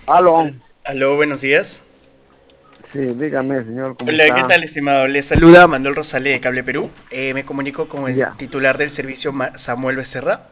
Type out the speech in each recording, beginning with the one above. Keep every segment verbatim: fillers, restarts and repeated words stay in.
Aló, Aló, buenos días. sí, dígame, señor, ¿cómo Hola, ¿qué está? tal, estimado? Les saluda Manuel Rosale de Cable Perú. Eh, me comunico con el Ya, titular del servicio, Ma- Samuel Becerra.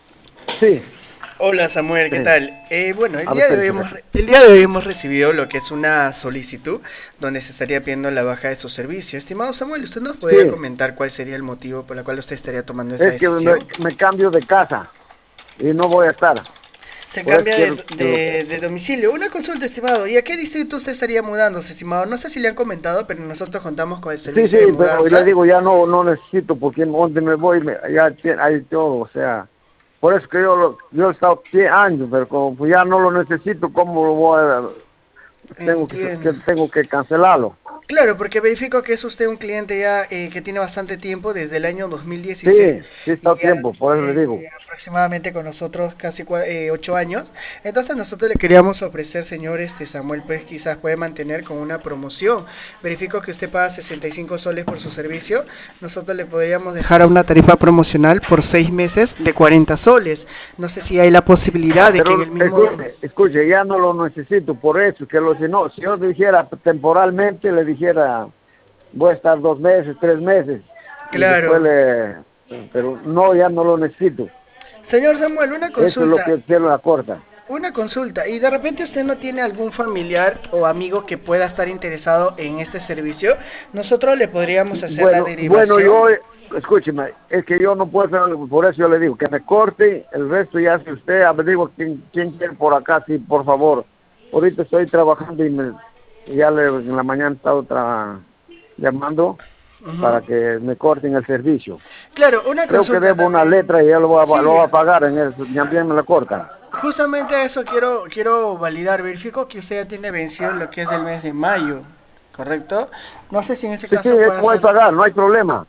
sí, Hola, Samuel, ¿qué sí, tal? Eh, bueno, el a día de hoy ver, hemos, re- el día de hoy hemos recibido lo que es una solicitud donde se estaría pidiendo la baja de su servicio. Estimado Samuel, ¿usted nos podría sí, comentar cuál sería el motivo por el cual usted estaría tomando esa es que me, decisión? me cambio de casa y no voy a estar, Se por eso cambia de, quiero que lo... de- de domicilio. Una consulta, estimado. ¿Y a qué distrito usted estaría mudándose, estimado? No sé si le han comentado, pero nosotros contamos con el Sí, servicio de sí, pero le mudanza. digo, ya no no necesito, porque donde me voy, me- ya tie- hay todo, o sea, por eso que yo, lo- yo he estado cien años, pero como pues ya no lo necesito, ¿cómo lo voy a...? Tengo que, Entiendo. que tengo que cancelarlo. Claro, porque verifico que es usted un cliente ya eh, que tiene bastante tiempo, desde el año dos mil Sí, dieciséis sí y está ya tiempo, por eso le tiene digo. eh, aproximadamente con nosotros casi cua- eh, ocho años. Entonces nosotros le queríamos ofrecer, señor este Samuel, pues quizás puede mantener con una promoción. Verifico que usted paga sesenta y cinco soles por su servicio. Nosotros le podríamos dejar a una tarifa promocional por seis meses de cuarenta soles. No sé si hay la posibilidad de que en Pero el mismo... escuche, escuche, ya no lo necesito, por eso que lo si no, si yo dijera temporalmente, le dijera voy a estar dos meses, tres meses, y después Claro. le, pero no, ya no lo necesito. Señor Samuel, una Eso es lo consulta. que quiero la corta. Una consulta, ¿y de repente usted no tiene algún familiar o amigo que pueda estar interesado en este servicio? Nosotros le podríamos hacer la Bueno, bueno, yo, derivación. escúcheme, es que yo no puedo hacer, por eso yo le digo, que me corte, el resto ya si usted averigua quién, quién quiere por acá, sí, por favor. Ahorita estoy trabajando y me, y ya le, en la mañana he estado tra- llamando para Ujú. que me corten el servicio. Claro, una Creo que consulta debo una también. letra y ya lo voy a, lo Sí, voy a pagar en eso, también me la cortan. justamente eso quiero, quiero validar. Verifico que usted ya tiene vencido lo que es el mes de mayo, ¿correcto? No sé si en ese Sí, sí, caso puede voy a hacer... pagar, no hay problema.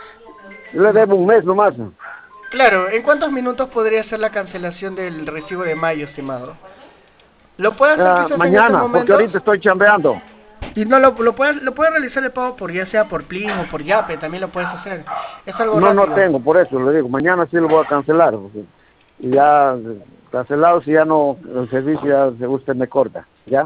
Yo le debo un mes nomás. Claro, ¿en cuántos minutos podría ser la cancelación del recibo de mayo, estimado? ¿Lo puede hacer Ah, quizás en estos mañana, porque ahorita momentos? estoy chambeando. Y no lo, lo puedes lo puedes realizar el pago por ya sea por Plin o por Yape, también lo puedes hacer. Es algo No, no rápido. tengo, por eso le digo, mañana sí lo voy a cancelar. Porque, y ya cancelado, si ya no, el servicio ya se- usted me corta, ¿ya?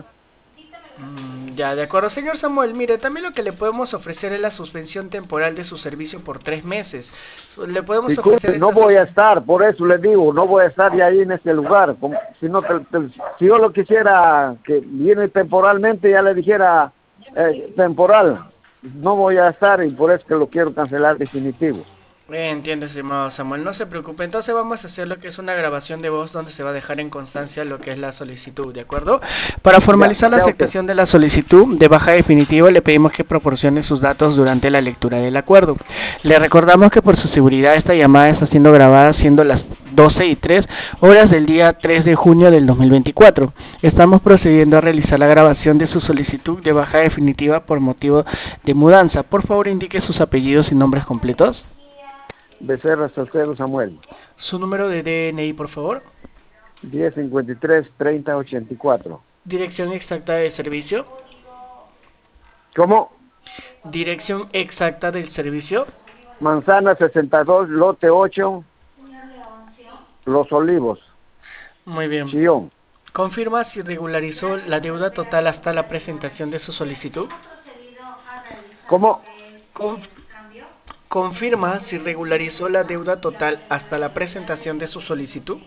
Mm, ya, de acuerdo, señor Samuel. Mire, también lo que le podemos ofrecer es la suspensión temporal de su servicio por tres meses. Le podemos ofrecer Disculpe, no esta voy a suspensión. estar, por eso le digo, no voy a estar ya ahí en este lugar. Como, si, no, te- te- si yo lo quisiera que viene temporalmente, ya le dijera eh, temporal. No voy a estar y por eso que lo quiero cancelar definitivo. Entiendo, estimado Samuel, no se preocupe. Entonces vamos a hacer lo que es una grabación de voz donde se va a dejar en constancia lo que es la solicitud, ¿de acuerdo? Para Ya, formalizar la sea usted. aceptación de la solicitud de baja definitiva, le pedimos que proporcione sus datos durante la lectura del acuerdo. Le recordamos que por su seguridad esta llamada está siendo grabada siendo las doce y tres horas del día tres de junio del dos mil veinticuatro. Estamos procediendo a realizar la grabación de su solicitud de baja definitiva por motivo de mudanza. Por favor, indique sus apellidos y nombres completos. Becerra Salcedo Samuel. Su número de D N I, por favor. diez cincuenta y tres treinta ochenta y cuatro. Dirección exacta de servicio. ¿Cómo? Dirección exacta del servicio. Manzana sesenta y dos, lote ocho, Los Olivos, Muy bien. Chillón. Confirma si regularizó la deuda total hasta la presentación de su solicitud. ¿Cómo? Conf- confirma si regularizó la deuda total hasta la presentación de su solicitud.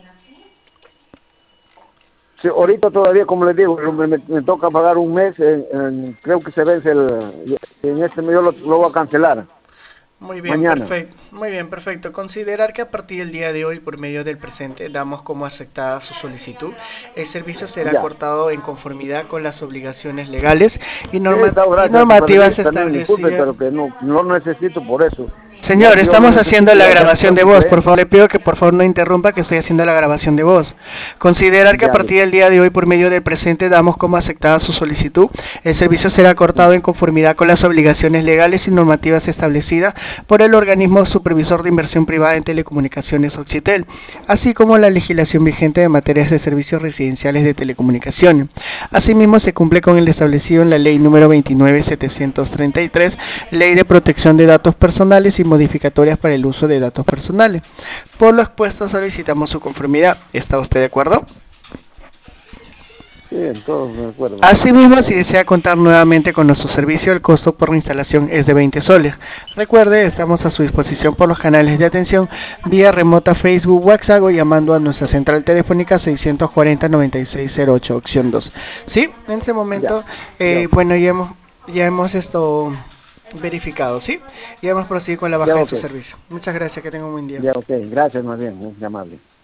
Sí, ahorita todavía, como les digo, me, me- me toca pagar un mes, en- en- creo que se vence el... En este mes yo lo, lo voy a cancelar, Muy bien, mañana. perfecto. Muy bien, perfecto. Considerar que a partir del día de hoy, por medio del presente, damos como aceptada su solicitud. El servicio será Ya. cortado en conformidad con las obligaciones legales y, Sí, norma- está, y gracias, pero normativas sí, también disculpe, establecidas. pero que no, no lo necesito por eso. Ya Señor, si yo lo estamos haciendo necesito, la ya, ya me grabación de voz. preocupé. Por favor, le pido que por favor no interrumpa que estoy haciendo la grabación de voz. Considerar que a Ya, de- partir del día de hoy, por medio del presente, damos como aceptada su solicitud. El servicio será cortado en conformidad con las obligaciones legales y normativas establecidas por el organismo supervisor de inversión privada en telecomunicaciones Occitel, así como la legislación vigente en materias de servicios residenciales de telecomunicaciones. Asimismo, se cumple con el establecido en la Ley número veintinueve mil setecientos treinta y tres, Ley de Protección de Datos Personales y modificatorias para el uso de datos personales. Por lo expuesto, solicitamos su conformidad. ¿Está usted de acuerdo? Sí, en todos me acuerdo. Asimismo, si desea contar nuevamente con nuestro servicio, el costo por instalación es de veinte soles. Recuerde, estamos a su disposición por los canales de atención vía remota Facebook, WhatsApp o llamando a nuestra central telefónica seiscientos cuarenta, noventa y seis cero ocho, opción dos. Sí, en este momento, Ya, eh, ya. bueno, ya hemos, ya hemos esto verificado, ¿sí? Ya hemos procedido con la baja Ya, de ok. su servicio. Muchas gracias, que tenga un buen día. Ya, ok. Gracias, más bien, muy amable.